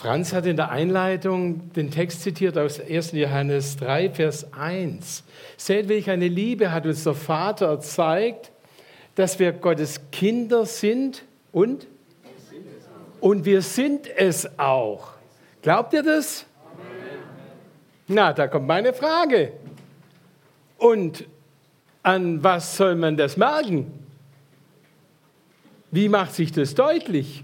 Franz hat in der Einleitung den Text zitiert aus 1. Johannes 3, Vers 1. Seht, welch eine Liebe hat uns der Vater erzeigt, dass wir Gottes Kinder sind und wir sind es auch. Glaubt ihr das? Na, da kommt meine Frage. Und an was soll man das merken? Wie macht sich das deutlich?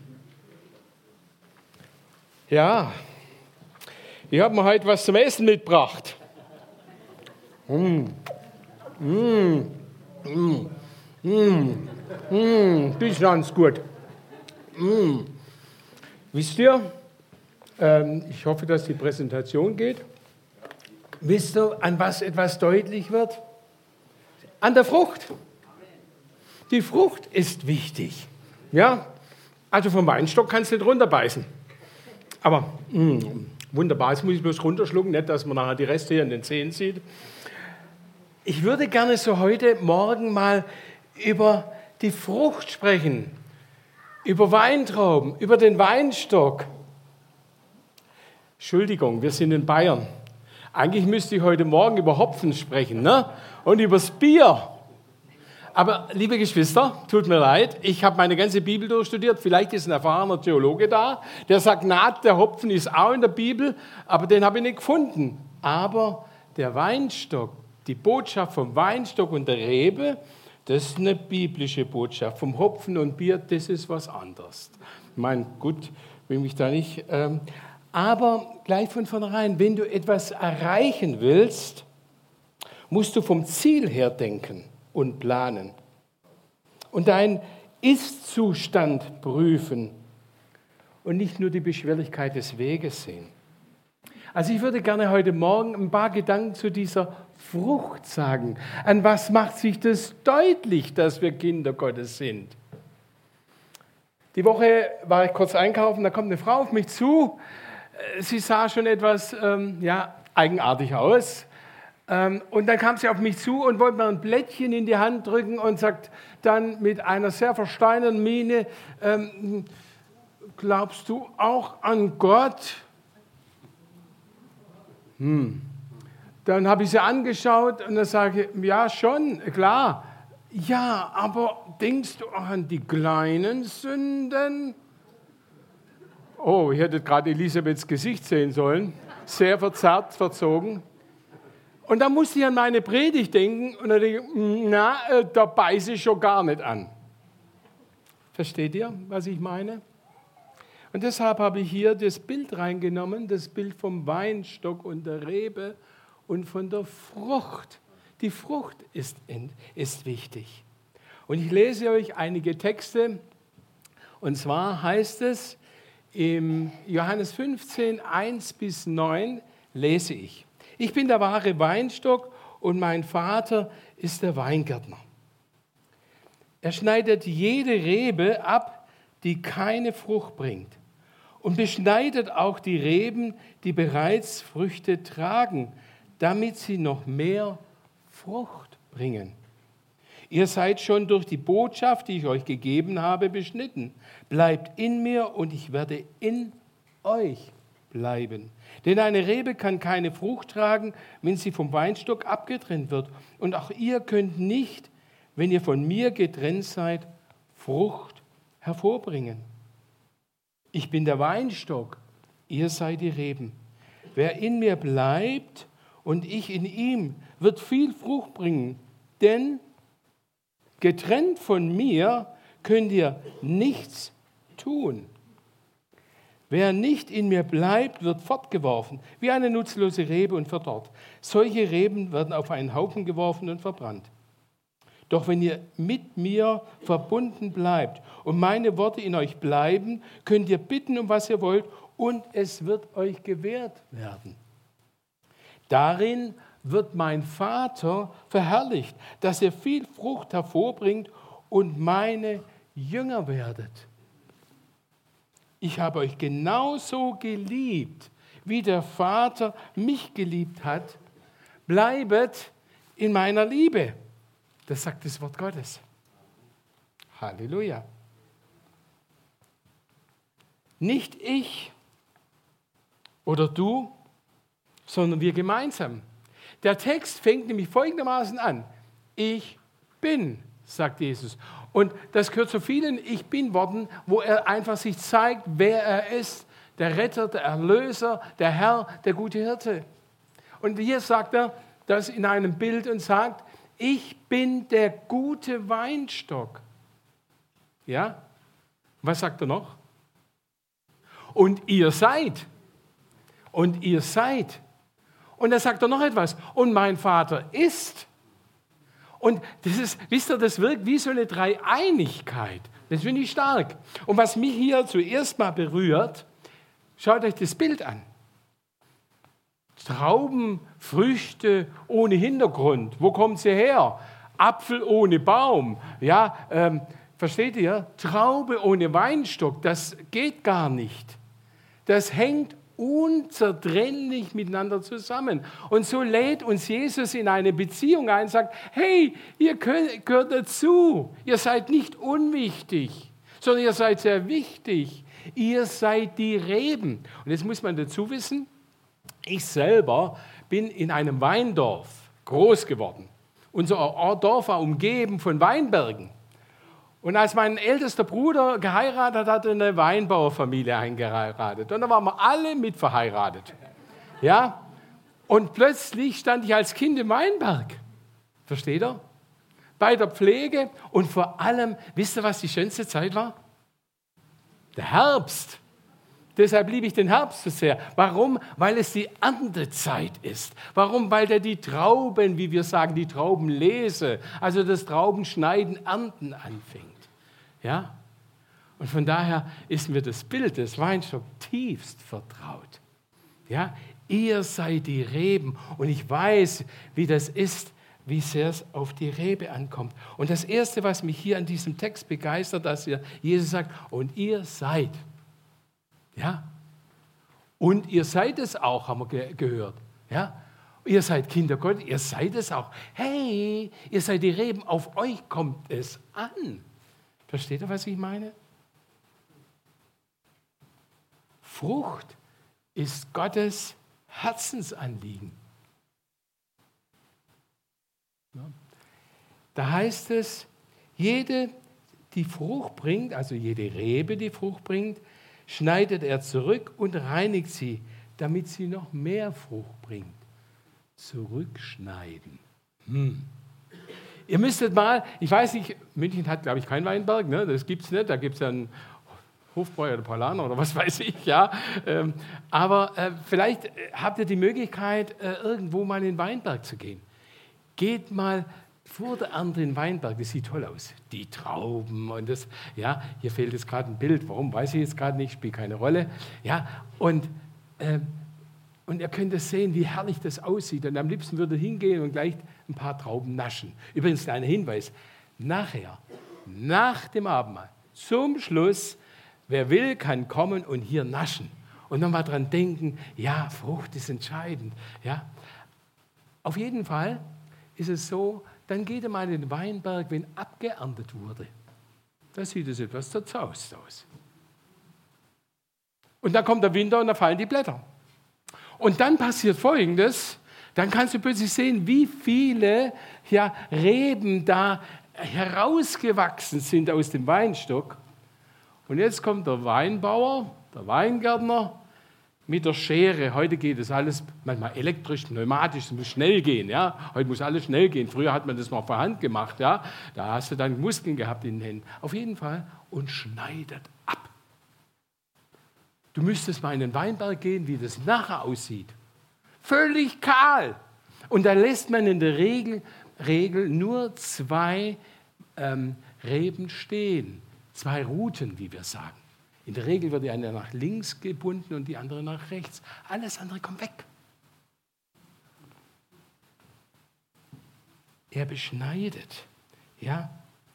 Ja, ich habe mir heute was zum Essen mitgebracht. Das ist ganz gut. Wisst ihr, ich hoffe, dass die Präsentation geht. Wisst ihr, an was etwas deutlich wird? An der Frucht. Die Frucht ist wichtig. Ja, also vom Weinstock kannst du nicht runterbeißen. Aber wunderbar, jetzt muss ich bloß runterschlucken, nicht, dass man nachher die Reste hier in den Zähnen sieht. Ich würde gerne so heute Morgen mal über die Frucht sprechen, über Weintrauben, über den Weinstock. Entschuldigung, wir sind in Bayern. Eigentlich müsste ich heute Morgen über Hopfen sprechen, ne? Und über das Bier. Aber, liebe Geschwister, tut mir leid, ich habe meine ganze Bibel durchstudiert. Vielleicht ist ein erfahrener Theologe da, der sagt, na, der Hopfen ist auch in der Bibel, aber den habe ich nicht gefunden. Aber der Weinstock, die Botschaft vom Weinstock und der Rebe, das ist eine biblische Botschaft. Vom Hopfen und Bier, das ist was anderes. Ich meine, gut, will mich da nicht... aber gleich von vornherein, wenn du etwas erreichen willst, musst du vom Ziel her denken und planen. Und deinen Ist-Zustand prüfen und nicht nur die Beschwerlichkeit des Weges sehen. Also ich würde gerne heute Morgen ein paar Gedanken zu dieser Frucht sagen. An was macht sich das deutlich, dass wir Kinder Gottes sind? Die Woche war ich kurz einkaufen, da kommt eine Frau auf mich zu. Sie sah schon etwas eigenartig aus. Und dann kam sie auf mich zu und wollte mir ein Blättchen in die Hand drücken und sagt dann mit einer sehr versteinerten Miene, glaubst du auch an Gott? Dann habe ich sie angeschaut und dann sage ich, ja schon, klar. Ja, aber denkst du auch an die kleinen Sünden? Oh, ich hätte gerade Elisabeths Gesicht sehen sollen. Sehr verzerrt, verzogen. Und dann musste ich an meine Predigt denken und dann denke ich, da beiße ich schon gar nicht an. Versteht ihr, was ich meine? Und deshalb habe ich hier das Bild reingenommen, das Bild vom Weinstock und der Rebe und von der Frucht. Die Frucht ist wichtig. Und ich lese euch einige Texte. Und zwar heißt es im Johannes 15, 1-9 lese ich. Ich bin der wahre Weinstock und mein Vater ist der Weingärtner. Er schneidet jede Rebe ab, die keine Frucht bringt und beschneidet auch die Reben, die bereits Früchte tragen, damit sie noch mehr Frucht bringen. Ihr seid schon durch die Botschaft, die ich euch gegeben habe, beschnitten. Bleibt in mir und ich werde in euch bleiben. Denn eine Rebe kann keine Frucht tragen, wenn sie vom Weinstock abgetrennt wird. Und auch ihr könnt nicht, wenn ihr von mir getrennt seid, Frucht hervorbringen. Ich bin der Weinstock, ihr seid die Reben. Wer in mir bleibt und ich in ihm, wird viel Frucht bringen. Denn getrennt von mir könnt ihr nichts tun. Wer nicht in mir bleibt, wird fortgeworfen, wie eine nutzlose Rebe und verdorrt. Solche Reben werden auf einen Haufen geworfen und verbrannt. Doch wenn ihr mit mir verbunden bleibt und meine Worte in euch bleiben, könnt ihr bitten, um was ihr wollt, und es wird euch gewährt werden. Darin wird mein Vater verherrlicht, dass ihr viel Frucht hervorbringt und meine Jünger werdet. Ich habe euch genauso geliebt, wie der Vater mich geliebt hat. Bleibet in meiner Liebe. Das sagt das Wort Gottes. Halleluja. Nicht ich, oder du, sondern wir gemeinsam. Der Text fängt nämlich folgendermaßen an. Ich bin, sagt Jesus. Und das gehört zu vielen Ich Bin-Worten, wo er einfach sich zeigt, wer er ist. Der Retter, der Erlöser, der Herr, der gute Hirte. Und hier sagt er das in einem Bild und sagt, ich bin der gute Weinstock. Ja? Was sagt er noch? Und ihr seid. Und ihr seid. Und da sagt er noch etwas. Und mein Vater ist. Und das ist, wisst ihr, das wirkt wie so eine Dreieinigkeit. Das finde ich stark. Und was mich hier zuerst mal berührt, schaut euch das Bild an. Trauben, Früchte ohne Hintergrund. Wo kommt sie her? Apfel ohne Baum. Ja, versteht ihr? Traube ohne Weinstock, das geht gar nicht. Das hängt unzertrennlich miteinander zusammen. Und so lädt uns Jesus in eine Beziehung ein und sagt, hey, ihr gehört dazu. Ihr seid nicht unwichtig, sondern ihr seid sehr wichtig. Ihr seid die Reben. Und jetzt muss man dazu wissen, ich selber bin in einem Weindorf groß geworden. Unser Dorf war umgeben von Weinbergen. Und als mein ältester Bruder geheiratet hat, eine Weinbauerfamilie eingeheiratet. Und da waren wir alle mit verheiratet. Ja? Und plötzlich stand ich als Kind im Weinberg. Versteht ihr? Bei der Pflege und vor allem, wisst ihr, was die schönste Zeit war? Der Herbst. Deshalb liebe ich den Herbst so sehr. Warum? Weil es die Erntezeit ist. Warum? Weil da die Trauben, wie wir sagen, die Traubenlese, also das Traubenschneiden, Ernten anfängt. Ja? Und von daher ist mir das Bild des Weinstocks tiefst vertraut. Ja? Ihr seid die Reben und ich weiß, wie das ist, wie sehr es auf die Rebe ankommt. Und das Erste, was mich hier an diesem Text begeistert, dass Jesus sagt, und ihr seid. Ja? Und ihr seid es auch, haben wir gehört. Ja? Ihr seid Kinder Gottes, ihr seid es auch. Hey, ihr seid die Reben, auf euch kommt es an. Versteht ihr, was ich meine? Frucht ist Gottes Herzensanliegen. Ja. Da heißt es, jede, die Frucht bringt, also jede Rebe, die Frucht bringt, schneidet er zurück und reinigt sie, damit sie noch mehr Frucht bringt. Zurückschneiden. Ihr müsstet mal, ich weiß nicht, München hat, glaube ich, keinen Weinberg, ne? Das gibt es nicht, da gibt es ja einen Hofbräu oder Paulaner oder was weiß ich, ja. Aber vielleicht habt ihr die Möglichkeit, irgendwo mal in den Weinberg zu gehen. Geht mal vor der Ernte in den Weinberg, das sieht toll aus. Die Trauben und das, ja, hier fehlt jetzt gerade ein Bild, warum, weiß ich jetzt gerade nicht, spielt keine Rolle. Ja, und ihr könnt es sehen, wie herrlich das aussieht. Und am liebsten würde hingehen und gleich ein paar Trauben naschen. Übrigens, kleiner Hinweis, nachher, nach dem Abendmahl, zum Schluss, wer will, kann kommen und hier naschen. Und nochmal dran denken, ja, Frucht ist entscheidend. Ja. Auf jeden Fall ist es so, dann geht ihr mal in den Weinberg, wenn abgeerntet wurde. Da sieht es etwas zerzaust aus. Und dann kommt der Winter und da fallen die Blätter. Und dann passiert Folgendes, dann kannst du plötzlich sehen, wie viele Reben da herausgewachsen sind aus dem Weinstock. Und jetzt kommt der Weinbauer, der Weingärtner mit der Schere. Heute geht es alles manchmal elektrisch, pneumatisch, es muss schnell gehen. Ja? Heute muss alles schnell gehen. Früher hat man das mal per Hand gemacht. Ja? Da hast du dann Muskeln gehabt in den Händen. Auf jeden Fall und schneidet ab. Du müsstest mal in den Weinberg gehen, wie das nachher aussieht. Völlig kahl. Und da lässt man in der Regel nur 2 Reben stehen. 2 Ruten, wie wir sagen. In der Regel wird die eine nach links gebunden und die andere nach rechts. Alles andere kommt weg. Er beschneidet. Ja.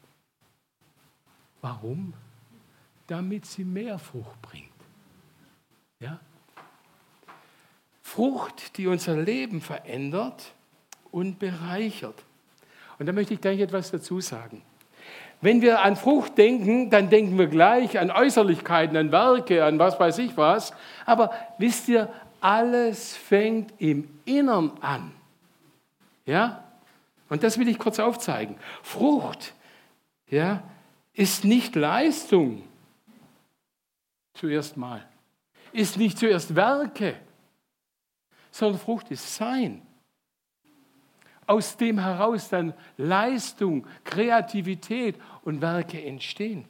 Warum? Damit sie mehr Frucht bringt. Ja? Frucht, die unser Leben verändert und bereichert. Und da möchte ich gleich etwas dazu sagen. Wenn wir an Frucht denken, dann denken wir gleich an Äußerlichkeiten, an Werke, an was weiß ich was. Aber wisst ihr, alles fängt im Innern an. Ja? Und das will ich kurz aufzeigen. Frucht, ja, ist nicht Leistung. Zuerst mal. Ist nicht zuerst Werke, sondern Frucht ist Sein. Aus dem heraus dann Leistung, Kreativität und Werke entstehen.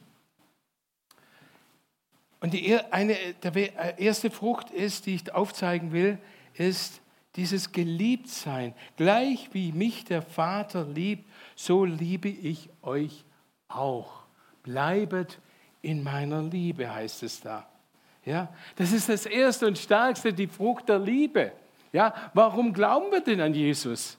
Und die erste Frucht ist, die ich aufzeigen will, ist dieses Geliebtsein. Gleich wie mich der Vater liebt, so liebe ich euch auch. Bleibet in meiner Liebe, heißt es da. Ja, das ist das Erste und Stärkste, die Frucht der Liebe. Ja, warum glauben wir denn an Jesus?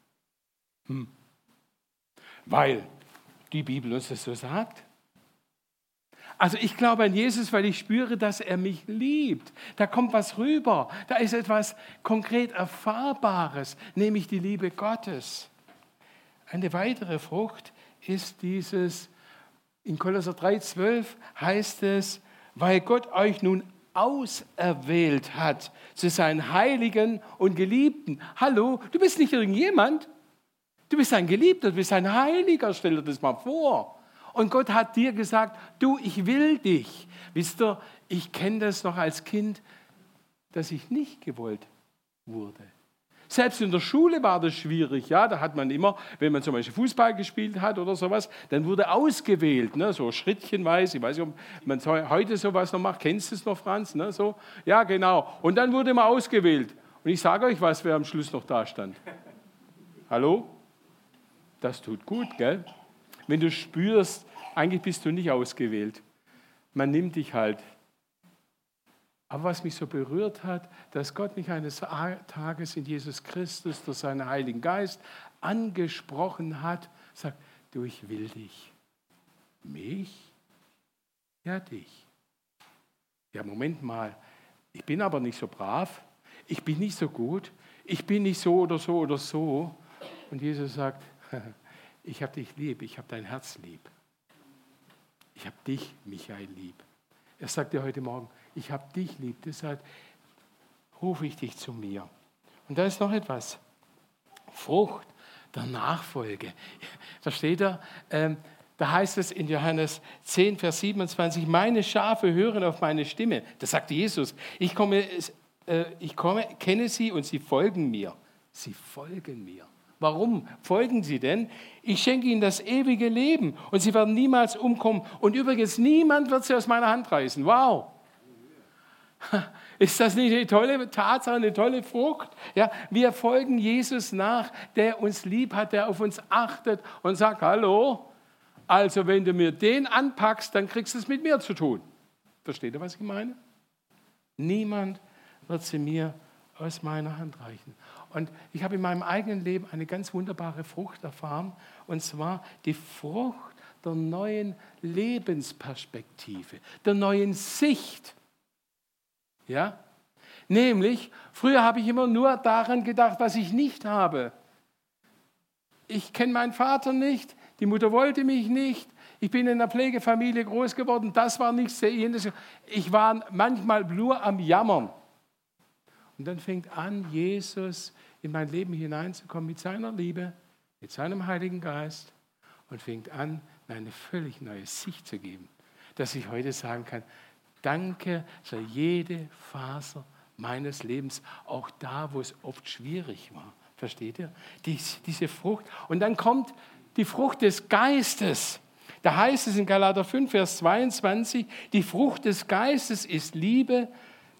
Weil die Bibel uns das so sagt. Also ich glaube an Jesus, weil ich spüre, dass er mich liebt. Da kommt was rüber. Da ist etwas konkret Erfahrbares, nämlich die Liebe Gottes. Eine weitere Frucht ist dieses, in Kolosser 3,12 heißt es, weil Gott euch nun auserwählt hat zu seinen Heiligen und Geliebten. Hallo, du bist nicht irgendjemand. Du bist ein Geliebter, du bist ein Heiliger, stell dir das mal vor. Und Gott hat dir gesagt, du, ich will dich. Wisst ihr, ich kenne das noch als Kind, dass ich nicht gewollt wurde. Selbst in der Schule war das schwierig. Ja? Da hat man immer, wenn man zum Beispiel Fußball gespielt hat oder sowas, dann wurde ausgewählt, ne? So schrittchenweise. Ich weiß nicht, ob man heute sowas noch macht. Kennst du es noch, Franz? Ne? So. Ja, genau. Und dann wurde man ausgewählt. Und ich sage euch was, wer am Schluss noch da stand. Hallo? Das tut gut, gell? Wenn du spürst, eigentlich bist du nicht ausgewählt. Man nimmt dich halt. Aber was mich so berührt hat, dass Gott mich eines Tages in Jesus Christus durch seinen Heiligen Geist angesprochen hat, sagt, du, ich will dich. Mich? Ja, dich. Ja, Moment mal, ich bin aber nicht so brav, ich bin nicht so gut, ich bin nicht so oder so oder so. Und Jesus sagt, ich habe dich lieb, ich habe dein Herz lieb. Ich habe dich, Michael, lieb. Er sagt dir heute Morgen, ich habe dich lieb, deshalb rufe ich dich zu mir. Und da ist noch etwas. Frucht der Nachfolge. Da steht da heißt es in Johannes 10, Vers 27, meine Schafe hören auf meine Stimme. Das sagt Jesus. Ich kenne sie und sie folgen mir. Sie folgen mir. Warum folgen sie denn? Ich schenke ihnen das ewige Leben und sie werden niemals umkommen. Und übrigens, niemand wird sie aus meiner Hand reißen. Wow! Ist das nicht eine tolle Tatsache, eine tolle Frucht? Ja, wir folgen Jesus nach, der uns lieb hat, der auf uns achtet und sagt, hallo, also wenn du mir den anpackst, dann kriegst du es mit mir zu tun. Versteht ihr, was ich meine? Niemand wird sie mir aus meiner Hand reichen. Und ich habe in meinem eigenen Leben eine ganz wunderbare Frucht erfahren, und zwar die Frucht der neuen Lebensperspektive, der neuen Sicht. Ja? Nämlich, früher habe ich immer nur daran gedacht, was ich nicht habe. Ich kenne meinen Vater nicht, die Mutter wollte mich nicht, ich bin in einer Pflegefamilie groß geworden, das war nichts, jenes. Ich war manchmal nur am Jammern. Und dann fängt an, Jesus in mein Leben hineinzukommen mit seiner Liebe, mit seinem Heiligen Geist und fängt an, mir eine völlig neue Sicht zu geben, dass ich heute sagen kann, danke für jede Faser meines Lebens, auch da, wo es oft schwierig war. Versteht ihr? Diese Frucht. Und dann kommt die Frucht des Geistes. Da heißt es in Galater 5, Vers 22, die Frucht des Geistes ist Liebe,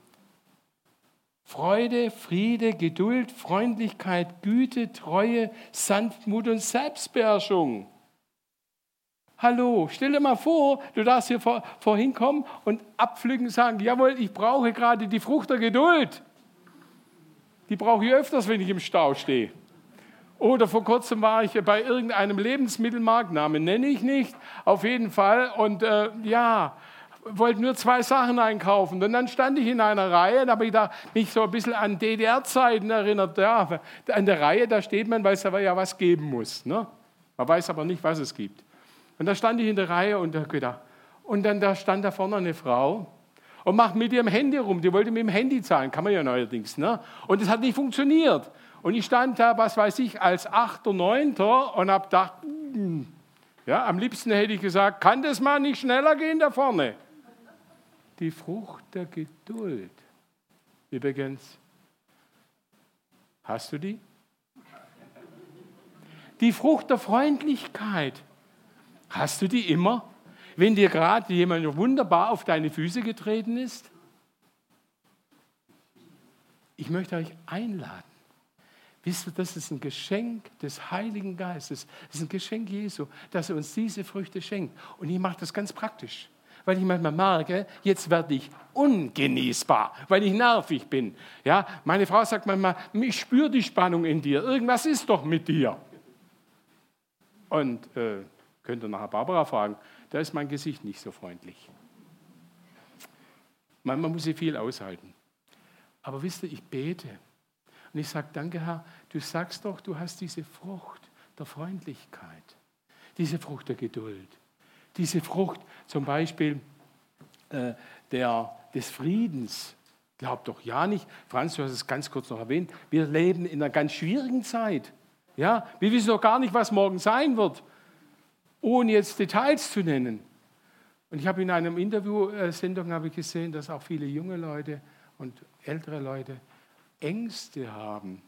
Freude, Friede, Geduld, Freundlichkeit, Güte, Treue, Sanftmut und Selbstbeherrschung. Hallo, stell dir mal vor, du darfst hier vorhin kommen und abpflücken und sagen, jawohl, ich brauche gerade die Frucht der Geduld. Die brauche ich öfters, wenn ich im Stau stehe. Oder vor kurzem war ich bei irgendeinem Lebensmittelmarkt, Namen nenne ich nicht, auf jeden Fall. Und wollte nur 2 Sachen einkaufen. Und dann stand ich in einer Reihe, da habe ich mich so ein bisschen an DDR-Zeiten erinnert. Ja, an der Reihe, da steht man, weil es aber ja was geben muss. Ne? Man weiß aber nicht, was es gibt. Und da stand ich in der Reihe und habe gedacht, und dann da stand da vorne eine Frau und macht mit ihrem Handy rum. Die wollte mit dem Handy zahlen, kann man ja neuerdings. Ne? Und das hat nicht funktioniert. Und ich stand da, was weiß ich, als 8., 9. und habe gedacht, ja, am liebsten hätte ich gesagt, kann das mal nicht schneller gehen da vorne? Die Frucht der Geduld. Übrigens, hast du die? Die Frucht der Freundlichkeit. Hast du die immer? Wenn dir gerade jemand wunderbar auf deine Füße getreten ist? Ich möchte euch einladen. Wisst ihr, das ist ein Geschenk des Heiligen Geistes. Das ist ein Geschenk Jesu, dass er uns diese Früchte schenkt. Und ich mache das ganz praktisch, weil ich manchmal merke, jetzt werde ich ungenießbar, weil ich nervig bin. Ja, meine Frau sagt manchmal, ich spüre die Spannung in dir. Irgendwas ist doch mit dir. Und könnt ihr nachher Barbara fragen, da ist mein Gesicht nicht so freundlich. Manchmal muss ich viel aushalten. Aber wisst ihr, ich bete. Und ich sage, danke Herr, du sagst doch, du hast diese Frucht der Freundlichkeit, diese Frucht der Geduld, diese Frucht zum Beispiel des Friedens. Glaubt doch ja nicht, Franz, du hast es ganz kurz noch erwähnt, wir leben in einer ganz schwierigen Zeit. Ja, wir wissen doch gar nicht, was morgen sein wird, ohne jetzt Details zu nennen. Und ich habe in einem Interviewsendung gesehen, dass auch viele junge Leute und ältere Leute Ängste haben.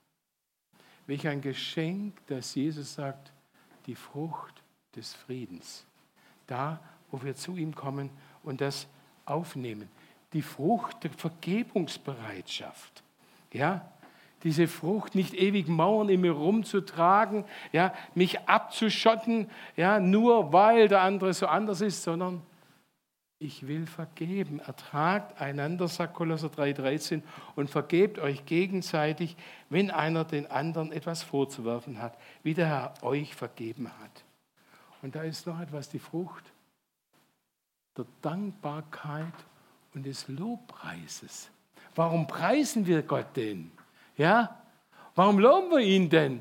Welch ein Geschenk, dass Jesus sagt, die Frucht des Friedens. Da, wo wir zu ihm kommen und das aufnehmen. Die Frucht der Vergebungsbereitschaft. Ja, diese Frucht, nicht ewig Mauern in mir rumzutragen, ja, mich abzuschotten, ja, nur weil der andere so anders ist, sondern ich will vergeben. Ertragt einander, sagt Kolosser 3,13, und vergebt euch gegenseitig, wenn einer den anderen etwas vorzuwerfen hat, wie der Herr euch vergeben hat. Und da ist noch etwas, die Frucht der Dankbarkeit und des Lobpreises. Warum preisen wir Gott denn? Ja? Warum loben wir ihn denn?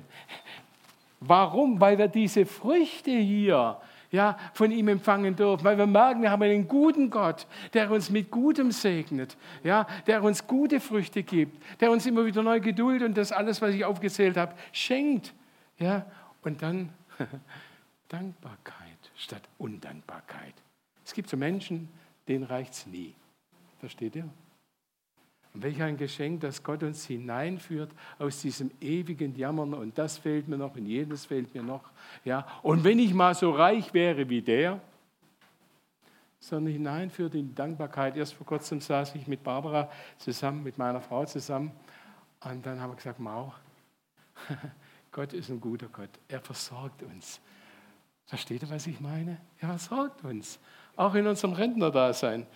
Warum? Weil wir diese Früchte hier von ihm empfangen dürfen, weil wir merken, wir haben einen guten Gott, der uns mit Gutem segnet, der uns gute Früchte gibt, der uns immer wieder neue Geduld und das alles, was ich aufgezählt habe, schenkt. Ja? Und dann Dankbarkeit statt Undankbarkeit. Es gibt so Menschen, denen reicht es nie. Versteht ihr? Und welch ein Geschenk, dass Gott uns hineinführt aus diesem ewigen Jammern und das fehlt mir noch und jenes fehlt mir noch. Ja. Und wenn ich mal so reich wäre wie der, sondern hineinführt in die Dankbarkeit. Erst vor kurzem saß ich mit Barbara zusammen, mit meiner Frau zusammen und dann haben wir gesagt, Mau, Gott ist ein guter Gott, er versorgt uns. Versteht ihr, was ich meine? Er versorgt uns, auch in unserem Rentnerdasein.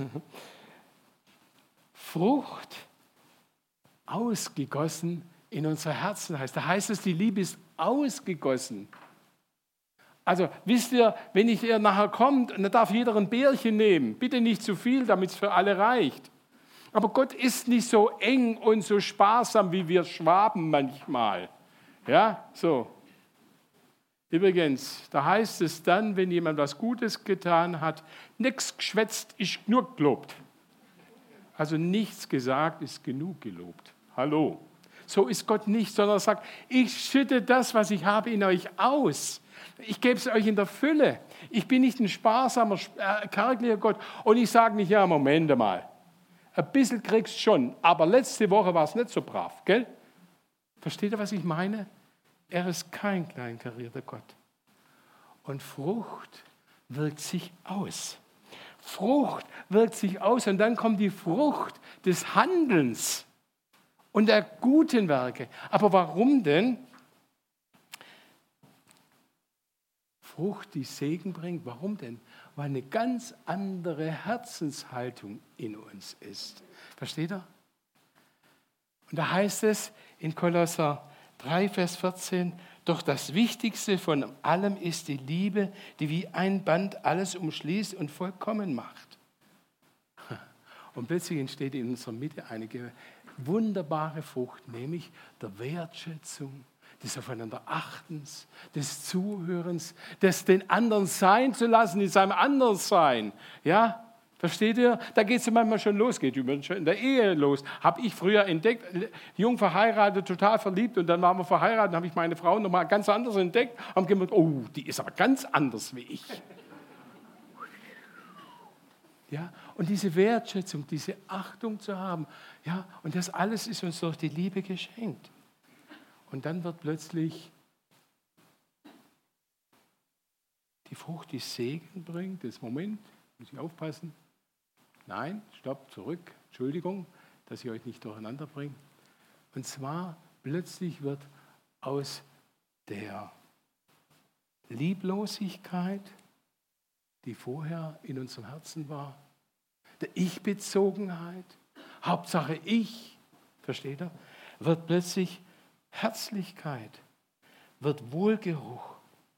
Frucht ausgegossen in unser Herzen heißt. Da heißt es, die Liebe ist ausgegossen. Also wisst ihr, wenn ihr nachher kommt, dann darf jeder ein Bärchen nehmen. Bitte nicht zu viel, damit es für alle reicht. Aber Gott ist nicht so eng und so sparsam, wie wir Schwaben manchmal. Ja, so. Übrigens, da heißt es dann, wenn jemand was Gutes getan hat, nichts geschwätzt, ist nur gelobt. Also nichts gesagt ist genug gelobt. Hallo. So ist Gott nicht, sondern er sagt, ich schütte das, was ich habe, in euch aus. Ich gebe es euch in der Fülle. Ich bin nicht ein sparsamer, kärglicher Gott. Und ich sage nicht, ja, Moment mal. Ein bisschen kriegst du schon, aber letzte Woche war es nicht so brav, gell? Versteht ihr, was ich meine? Er ist kein kleinkarierter Gott. Und Frucht wirkt sich aus. Frucht wirkt sich aus und dann kommt die Frucht des Handelns und der guten Werke. Aber warum denn? Frucht, die Segen bringt. Warum denn? Weil eine ganz andere Herzenshaltung in uns ist. Versteht ihr? Und da heißt es in Kolosser 3, Vers 14, doch das Wichtigste von allem ist die Liebe, die wie ein Band alles umschließt und vollkommen macht. Und plötzlich entsteht in unserer Mitte eine wunderbare Frucht, nämlich der Wertschätzung, des Aufeinanderachtens, des Zuhörens, des den anderen sein zu lassen in seinem Anderssein. Ja, versteht ihr? Da geht es manchmal schon los, geht übrigens schon in der Ehe los. Habe ich früher entdeckt, jung verheiratet, total verliebt und dann waren wir verheiratet, habe ich meine Frau nochmal ganz anders entdeckt, haben gemerkt, oh, die ist aber ganz anders wie ich. Ja, und diese Wertschätzung, diese Achtung zu haben, ja, und das alles ist uns durch die Liebe geschenkt. Und dann wird plötzlich die Frucht, die Segen bringt, das Moment, muss ich aufpassen. Nein, stopp, zurück, Entschuldigung, dass ich euch nicht durcheinander bringe. Und zwar plötzlich wird aus der Lieblosigkeit, die vorher in unserem Herzen war, der Ich-Bezogenheit, Hauptsache ich, versteht ihr, wird plötzlich Herzlichkeit, wird Wohlgeruch.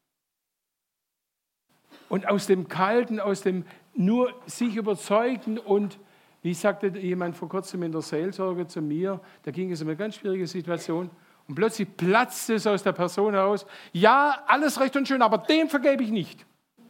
Und aus dem Kalten, aus dem nur sich überzeugen und, wie sagte jemand vor kurzem in der Seelsorge zu mir, da ging es um eine ganz schwierige Situation und plötzlich platzte es aus der Person heraus, ja, alles recht und schön, aber dem vergebe ich nicht.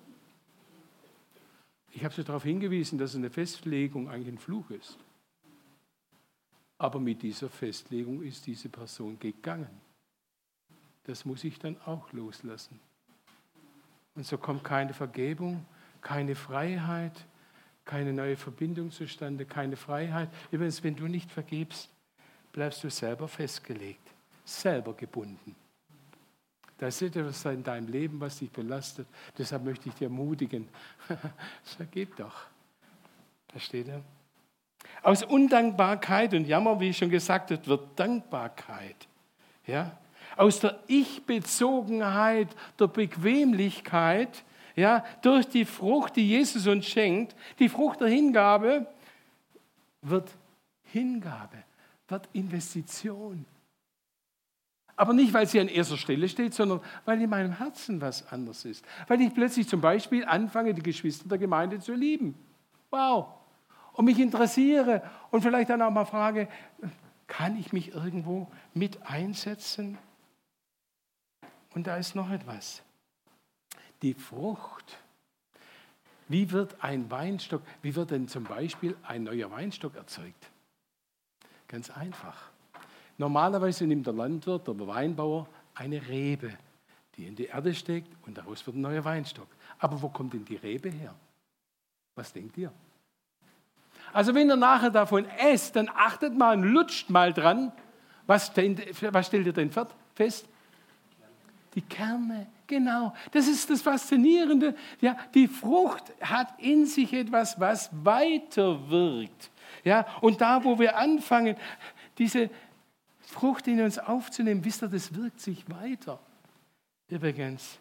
Ich habe sie darauf hingewiesen, dass eine Festlegung eigentlich ein Fluch ist. Aber mit dieser Festlegung ist diese Person gegangen. Das muss ich dann auch loslassen. Und so kommt keine Vergebung, keine Freiheit, keine neue Verbindung zustande, keine Freiheit. Übrigens, wenn du nicht vergibst, bleibst du selber festgelegt, selber gebunden. Da ist etwas in deinem Leben, was dich belastet. Deshalb möchte ich dich ermutigen. Vergib doch. Versteht ihr? Aus Undankbarkeit und Jammer, wie ich schon gesagt habe, wird Dankbarkeit. Ja? Aus der Ich-Bezogenheit, der Bequemlichkeit, ja, durch die Frucht, die Jesus uns schenkt, die Frucht der Hingabe, wird Hingabe, wird Investition. Aber nicht, weil sie an erster Stelle steht, sondern weil in meinem Herzen was anderes ist. Weil ich plötzlich zum Beispiel anfange, die Geschwister der Gemeinde zu lieben. Wow. Und mich interessiere und vielleicht dann auch mal frage, kann ich mich irgendwo mit einsetzen? Und da ist noch etwas. Die Frucht. Wie wird denn zum Beispiel ein neuer Weinstock erzeugt? Ganz einfach. Normalerweise nimmt der Landwirt, der Weinbauer, eine Rebe, die in die Erde steckt und daraus wird ein neuer Weinstock. Aber wo kommt denn die Rebe her? Was denkt ihr? Also wenn ihr nachher davon esst, dann achtet mal und lutscht mal dran. Was stellt ihr denn fest? Die Kerne, genau. Das ist das Faszinierende. Ja, die Frucht hat in sich etwas, was weiter wirkt. Ja, und da, wo wir anfangen, diese Frucht in uns aufzunehmen, wisst ihr, das wirkt sich weiter. Übrigens,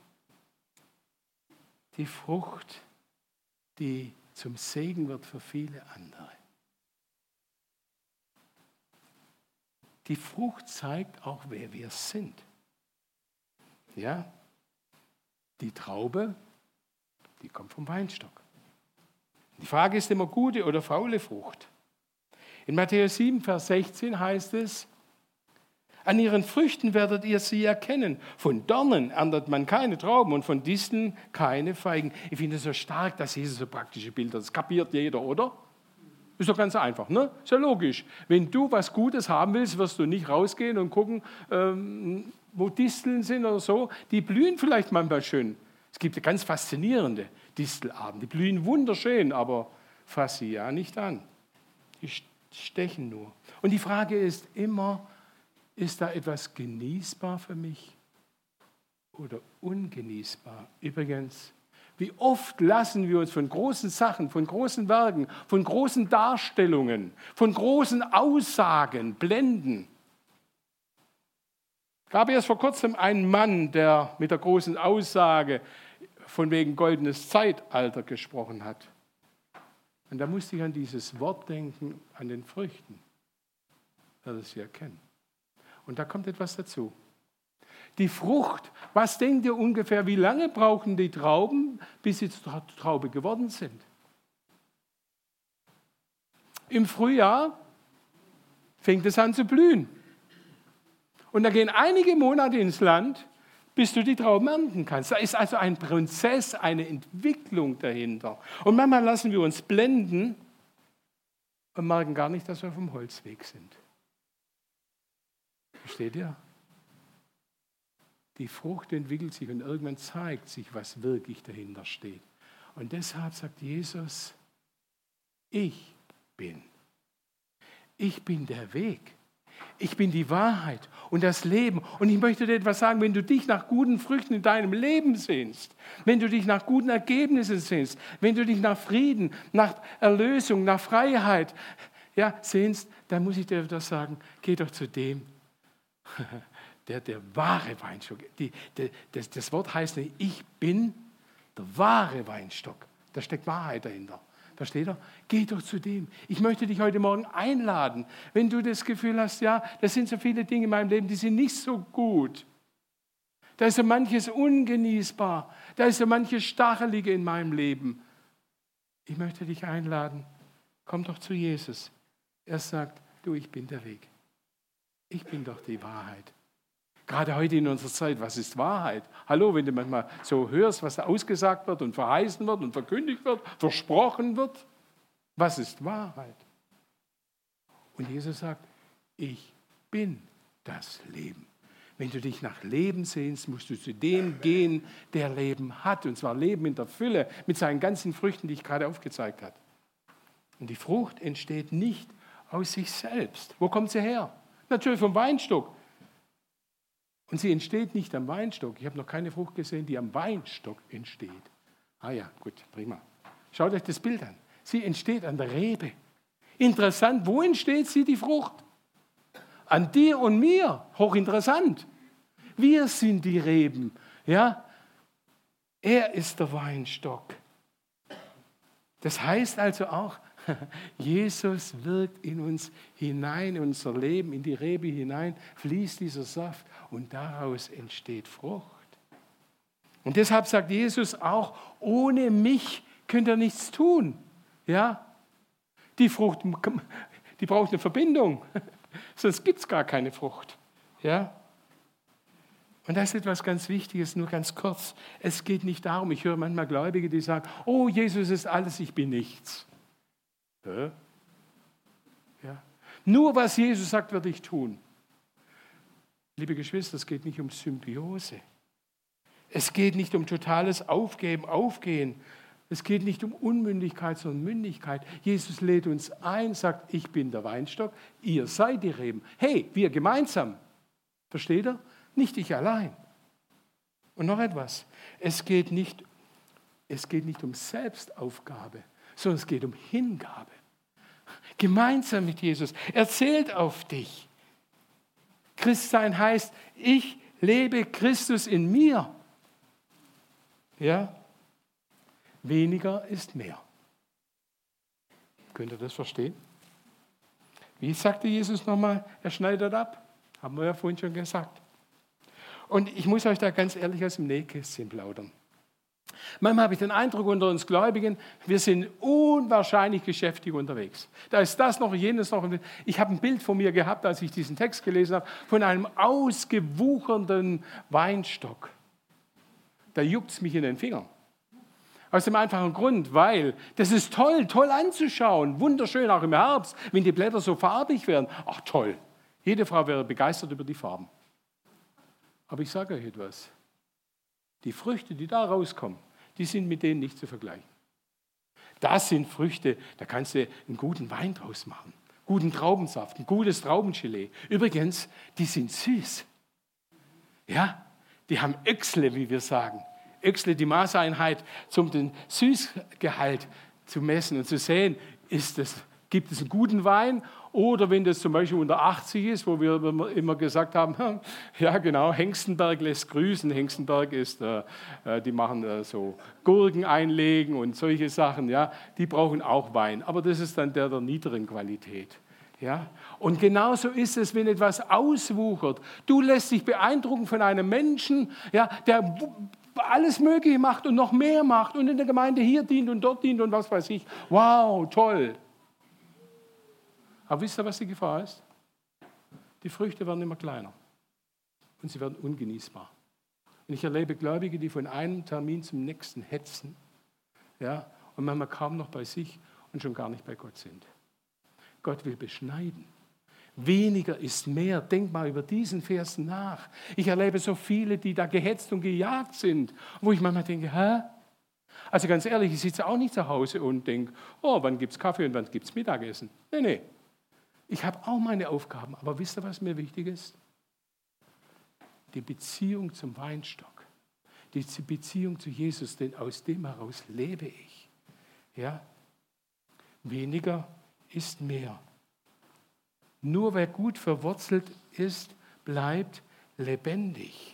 die Frucht, die zum Segen wird für viele andere. Die Frucht zeigt auch, wer wir sind. Ja, die Traube, die kommt vom Weinstock. Die Frage ist immer, gute oder faule Frucht. In Matthäus 7, Vers 16 heißt es, an ihren Früchten werdet ihr sie erkennen. Von Dornen erntet man keine Trauben und von Disteln keine Feigen. Ich finde es so stark, dass Jesus so praktische Bilder, das kapiert jeder, oder? Ist doch ganz einfach, ne? Ist ja logisch. Wenn du was Gutes haben willst, wirst du nicht rausgehen und gucken, wo Disteln sind oder so. Die blühen vielleicht manchmal schön. Es gibt ganz faszinierende Distelarten. Die blühen wunderschön, aber fass sie ja nicht an. Die stechen nur. Und die Frage ist immer, ist da etwas genießbar für mich oder ungenießbar? Übrigens, wie oft lassen wir uns von großen Sachen, von großen Werken, von großen Darstellungen, von großen Aussagen blenden. Gab erst vor kurzem einen Mann, der mit der großen Aussage von wegen goldenes Zeitalter gesprochen hat. Und da musste ich an dieses Wort denken, an den Früchten. Werdet sie erkennen. Und da kommt etwas dazu. Die Frucht, was denkt ihr ungefähr, wie lange brauchen die Trauben, bis sie zur Traube geworden sind? Im Frühjahr fängt es an zu blühen. Und da gehen einige Monate ins Land, bis du die Trauben ernten kannst. Da ist also ein Prozess, eine Entwicklung dahinter. Und manchmal lassen wir uns blenden und merken gar nicht, dass wir auf dem Holzweg sind. Versteht ihr? Die Frucht entwickelt sich und irgendwann zeigt sich, was wirklich dahinter steht. Und deshalb sagt Jesus, ich bin. Ich bin der Weg. Ich bin die Wahrheit und das Leben. Und ich möchte dir etwas sagen, wenn du dich nach guten Früchten in deinem Leben sehnst, wenn du dich nach guten Ergebnissen sehnst, wenn du dich nach Frieden, nach Erlösung, nach Freiheit sehnst, dann muss ich dir das sagen, geh doch zu dem, der wahre Weinstock. Das Wort heißt nicht, ich bin der wahre Weinstock. Da steckt Wahrheit dahinter. Versteht ihr? Geh doch zu dem. Ich möchte dich heute Morgen einladen, wenn du das Gefühl hast, ja, das sind so viele Dinge in meinem Leben, die sind nicht so gut. Da ist so manches ungenießbar. Da ist so manches Stachelige in meinem Leben. Ich möchte dich einladen, komm doch zu Jesus. Er sagt, du, ich bin der Weg. Ich bin doch die Wahrheit. Gerade heute in unserer Zeit, was ist Wahrheit? Hallo, wenn du manchmal so hörst, was da ausgesagt wird und verheißen wird und verkündigt wird, versprochen wird. Was ist Wahrheit? Und Jesus sagt, ich bin das Leben. Wenn du dich nach Leben sehnst, musst du zu dem gehen, der Leben hat. Und zwar Leben in der Fülle, mit seinen ganzen Früchten, die ich gerade aufgezeigt habe. Und die Frucht entsteht nicht aus sich selbst. Wo kommt sie her? Natürlich vom Weinstock. Und sie entsteht nicht am Weinstock. Ich habe noch keine Frucht gesehen, die am Weinstock entsteht. Ah ja, gut, prima. Schaut euch das Bild an. Sie entsteht an der Rebe. Interessant, wo entsteht sie, die Frucht? An dir und mir. Hochinteressant. Wir sind die Reben. Ja? Er ist der Weinstock. Das heißt also auch, Jesus wirkt in uns hinein, in unser Leben, in die Rebe hinein, fließt dieser Saft und daraus entsteht Frucht. Und deshalb sagt Jesus auch, ohne mich könnt ihr nichts tun. Ja? Die Frucht, die braucht eine Verbindung, sonst gibt es gar keine Frucht. Ja? Und das ist etwas ganz Wichtiges, nur ganz kurz. Es geht nicht darum, ich höre manchmal Gläubige, die sagen, oh, Jesus ist alles, ich bin nichts. Ja. Nur was Jesus sagt, werde ich tun. Liebe Geschwister, es geht nicht um Symbiose. Es geht nicht um totales Aufgeben, Aufgehen. Es geht nicht um Unmündigkeit, sondern Mündigkeit. Jesus lädt uns ein, sagt, ich bin der Weinstock, ihr seid die Reben. Hey, wir gemeinsam. Versteht ihr? Nicht ich allein. Und noch etwas. Es geht nicht um Selbstaufgabe, sondern es geht um Hingabe. Gemeinsam mit Jesus. Er zählt auf dich. Christsein heißt, ich lebe Christus in mir. Ja? Weniger ist mehr. Könnt ihr das verstehen? Wie sagte Jesus nochmal? Er schneidet ab. Haben wir ja vorhin schon gesagt. Und ich muss euch da ganz ehrlich aus dem Nähkästchen plaudern. Manchmal habe ich den Eindruck unter uns Gläubigen, wir sind unwahrscheinlich geschäftig unterwegs. Da ist das noch, jenes noch. Ich habe ein Bild von mir gehabt, als ich diesen Text gelesen habe, von einem ausgewuchernden Weinstock. Da juckt es mich in den Fingern. Aus dem einfachen Grund, weil das ist toll anzuschauen, wunderschön auch im Herbst, wenn die Blätter so farbig werden. Ach toll, jede Frau wäre begeistert über die Farben. Aber ich sage euch etwas. Die Früchte, die da rauskommen, die sind mit denen nicht zu vergleichen. Das sind Früchte, da kannst du einen guten Wein draus machen, guten Traubensaft, ein gutes Traubengelee. Übrigens, die sind süß. Ja, die haben Öchsle, wie wir sagen. Öchsle, die Maßeinheit, um den Süßgehalt zu messen und zu sehen, gibt es einen guten Wein oder wenn das zum Beispiel unter 80 ist, wo wir immer gesagt haben, ja genau, Hengstenberg lässt grüßen. Hengstenberg ist, die machen so Gurken einlegen und solche Sachen, ja, die brauchen auch Wein, aber das ist dann der niederen Qualität. Ja? Und genauso ist es, wenn etwas auswuchert. Du lässt dich beeindrucken von einem Menschen, ja, der alles Mögliche macht und noch mehr macht und in der Gemeinde hier dient und dort dient und was weiß ich. Wow, toll. Aber wisst ihr, was die Gefahr ist? Die Früchte werden immer kleiner. und sie werden ungenießbar. Und ich erlebe Gläubige, die von einem Termin zum nächsten hetzen, ja, und manchmal kaum noch bei sich und schon gar nicht bei Gott sind. Gott will beschneiden. Weniger ist mehr. Denk mal über diesen Vers nach. Ich erlebe so viele, die da gehetzt und gejagt sind, wo ich manchmal denke, hä? Also ganz ehrlich, ich sitze auch nicht zu Hause und denke, oh, wann gibt es Kaffee und wann gibt es Mittagessen? Nee. Ich habe auch meine Aufgaben, aber wisst ihr, was mir wichtig ist? Die Beziehung zum Weinstock, die Beziehung zu Jesus, denn aus dem heraus lebe ich. Ja? Weniger ist mehr. Nur wer gut verwurzelt ist, bleibt lebendig.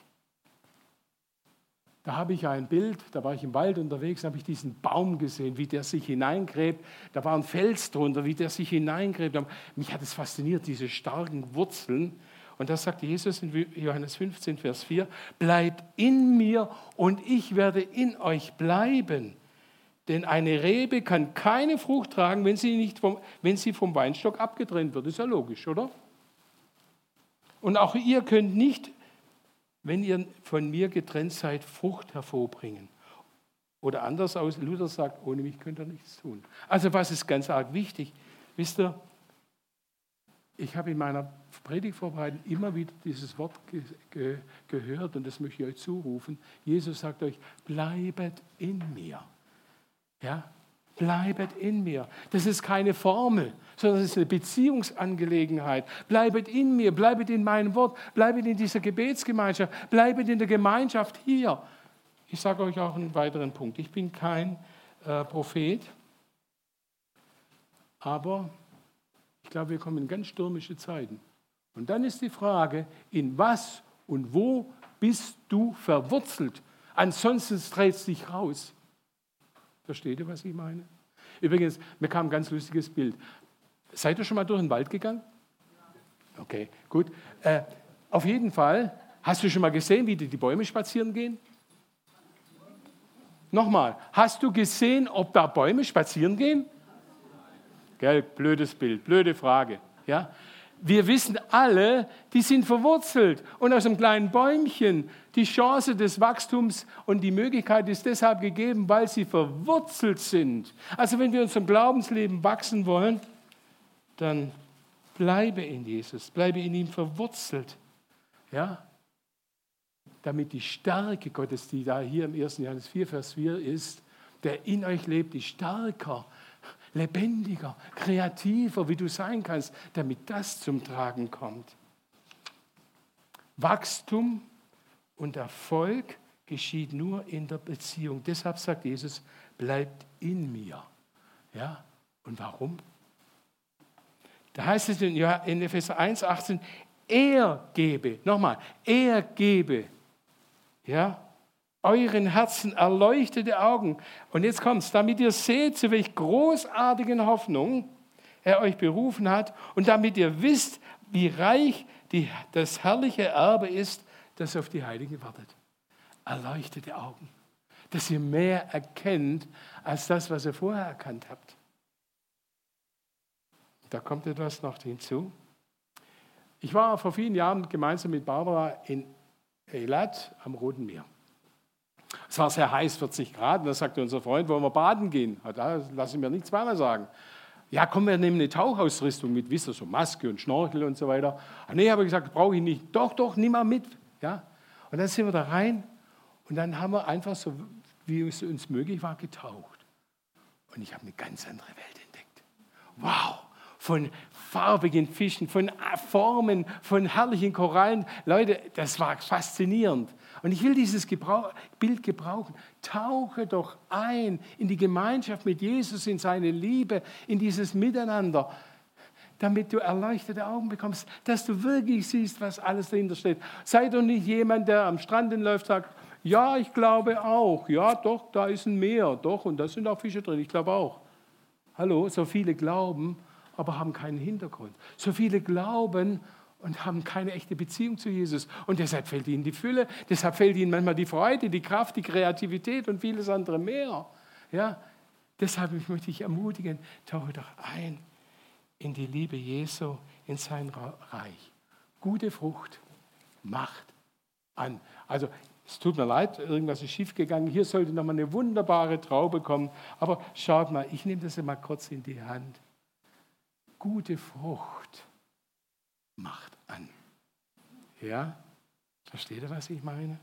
Da habe ich ein Bild, da war ich im Wald unterwegs, da habe ich diesen Baum gesehen, wie der sich hineingräbt. Da war ein Fels drunter, wie der sich hineingräbt. Mich hat es fasziniert, diese starken Wurzeln. Und das sagt Jesus in Johannes 15, Vers 4, bleibt in mir und ich werde in euch bleiben. Denn eine Rebe kann keine Frucht tragen, wenn sie vom Weinstock abgetrennt wird. Ist ja logisch, oder? Und auch ihr könnt nicht, wenn ihr von mir getrennt seid, Frucht hervorbringen. Oder anders aus, Luther sagt, ohne mich könnt ihr nichts tun. Also was ist ganz arg wichtig? Wisst ihr, ich habe in meiner Predigtvorbereitung immer wieder dieses Wort gehört und das möchte ich euch zurufen. Jesus sagt euch, bleibet in mir. Ja, bleibet in mir. Das ist keine Formel, sondern es ist eine Beziehungsangelegenheit. Bleibet in mir, bleibet in meinem Wort, bleibet in dieser Gebetsgemeinschaft, bleibet in der Gemeinschaft hier. Ich sage euch auch einen weiteren Punkt. Ich bin kein Prophet, aber ich glaube, wir kommen in ganz stürmische Zeiten. Und dann ist die Frage, in was und wo bist du verwurzelt? Ansonsten drehst du dich raus. Versteht ihr, was ich meine? Übrigens, mir kam ein ganz lustiges Bild. Seid ihr schon mal durch den Wald gegangen? Okay, gut. Auf jeden Fall, hast du schon mal gesehen, wie die Bäume spazieren gehen? Nochmal, hast du gesehen, ob da Bäume spazieren gehen? Gell, blödes Bild, blöde Frage. Ja? Wir wissen alle, die sind verwurzelt. Und aus einem kleinen Bäumchen, die Chance des Wachstums und die Möglichkeit ist deshalb gegeben, weil sie verwurzelt sind. Also wenn wir in unserem Glaubensleben wachsen wollen, dann bleibe in Jesus, bleibe in ihm verwurzelt. Ja? Damit die Stärke Gottes, die da hier im 1. Johannes 4, Vers 4 ist, der in euch lebt, die stärker, lebendiger, kreativer, wie du sein kannst, damit das zum Tragen kommt. Wachstum und Erfolg geschieht nur in der Beziehung. Deshalb sagt Jesus, bleibt in mir. Ja? Und warum? Da heißt es in Epheser 1, 18, er gebe, nochmal, er gebe, ja, euren Herzen erleuchtete Augen. Und jetzt kommt's, damit ihr seht, zu welch großartigen Hoffnung er euch berufen hat und damit ihr wisst, wie reich das herrliche Erbe ist, das auf die Heiligen wartet. Erleuchtete Augen, dass ihr mehr erkennt als das, was ihr vorher erkannt habt. Da kommt etwas noch hinzu. Ich war vor vielen Jahren gemeinsam mit Barbara in Eilat am Roten Meer. Es war sehr heiß, 40 Grad, und da sagte unser Freund, wollen wir baden gehen? Da lasse ich mir nicht zweimal sagen. Ja, komm, wir nehmen eine Tauchausrüstung mit, wisst ihr, so Maske und Schnorchel und so weiter. Nee, habe ich gesagt, brauche ich nicht. Doch, nimm mal mit. Ja? Und dann sind wir da rein und dann haben wir einfach so, wie es uns möglich war, getaucht. Und ich habe eine ganz andere Welt entdeckt. Wow! Von farbigen Fischen, von Formen, von herrlichen Korallen. Leute, das war faszinierend. Und ich will dieses Bild gebrauchen. Tauche doch ein in die Gemeinschaft mit Jesus, in seine Liebe, in dieses Miteinander, damit du erleuchtete Augen bekommst, dass du wirklich siehst, was alles dahinter steht. Sei doch nicht jemand, der am Strand entläuft und sagt, ja, ich glaube auch. Ja, doch, da ist ein Meer. Doch, und da sind auch Fische drin. Ich glaube auch. Hallo, so viele glauben, aber haben keinen Hintergrund. So viele glauben und haben keine echte Beziehung zu Jesus. Und deshalb fehlt ihnen die Fülle, deshalb fehlt ihnen manchmal die Freude, die Kraft, die Kreativität und vieles andere mehr. Ja? Deshalb möchte ich ermutigen, tauche doch ein in die Liebe Jesu, in sein Reich. Gute Frucht macht an. Also es tut mir leid, irgendwas ist schiefgegangen. Hier sollte nochmal eine wunderbare Traube kommen. Aber schaut mal, ich nehme das mal kurz in die Hand. Gute Frucht macht an. Ja? Versteht ihr, was ich meine?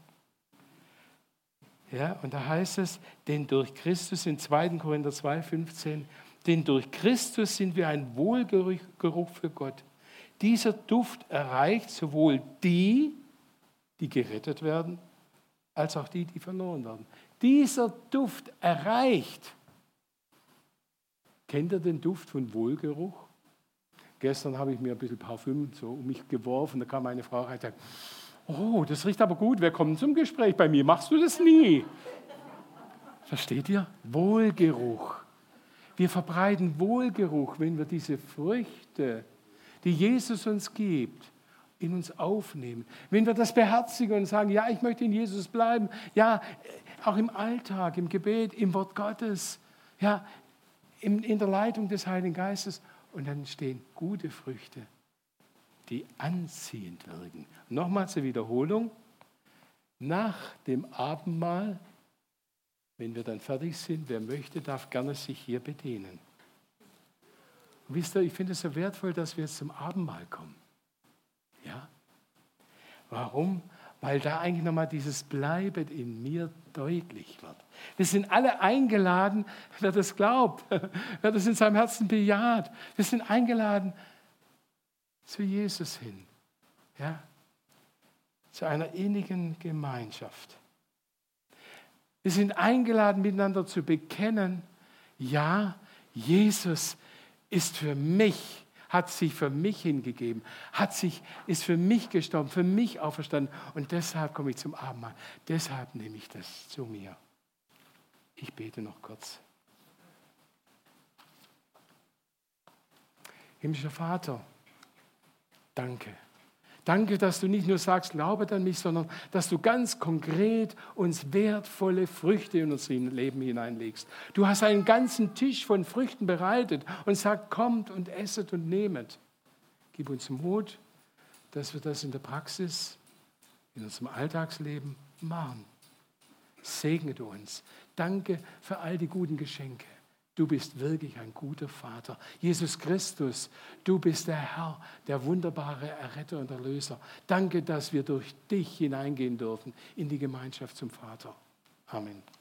Ja, und da heißt es, denn durch Christus in 2. Korinther 2,15, denn durch Christus sind wir ein Wohlgeruch für Gott. Dieser Duft erreicht sowohl die gerettet werden, als auch die verloren werden. Dieser Duft erreicht. Kennt ihr den Duft von Wohlgeruch? Gestern habe ich mir ein bisschen Parfüm so um mich geworfen, da kam eine Frau rein und sagte, oh, das riecht aber gut, wer kommt zum Gespräch bei mir? Machst du das nie? Versteht ihr? Wohlgeruch. Wir verbreiten Wohlgeruch, wenn wir diese Früchte, die Jesus uns gibt, in uns aufnehmen. Wenn wir das beherzigen und sagen, ja, ich möchte in Jesus bleiben, ja, auch im Alltag, im Gebet, im Wort Gottes, ja, in der Leitung des Heiligen Geistes. Und dann entstehen gute Früchte, die anziehend wirken. Nochmal zur Wiederholung. Nach dem Abendmahl, wenn wir dann fertig sind, wer möchte, darf gerne sich hier bedienen. Und wisst ihr, ich finde es so wertvoll, dass wir jetzt zum Abendmahl kommen. Ja? Warum? Weil da eigentlich nochmal dieses Bleibet in mir deutlich wird. Wir sind alle eingeladen, wer das glaubt, wer das in seinem Herzen bejaht. Wir sind eingeladen zu Jesus hin, ja? Zu einer innigen Gemeinschaft. Wir sind eingeladen, miteinander zu bekennen, ja, Jesus ist für mich, hat sich für mich hingegeben, ist für mich gestorben, für mich auferstanden. Und deshalb komme ich zum Abendmahl. Deshalb nehme ich das zu mir. Ich bete noch kurz. Himmlischer Vater, danke. Danke, dass du nicht nur sagst, glaube an mich, sondern dass du ganz konkret uns wertvolle Früchte in unser Leben hineinlegst. Du hast einen ganzen Tisch von Früchten bereitet und sagst, kommt und esset und nehmet. Gib uns Mut, dass wir das in der Praxis, in unserem Alltagsleben machen. Segne du uns. Danke für all die guten Geschenke. Du bist wirklich ein guter Vater. Jesus Christus, du bist der Herr, der wunderbare Erretter und Erlöser. Danke, dass wir durch dich hineingehen dürfen in die Gemeinschaft zum Vater. Amen.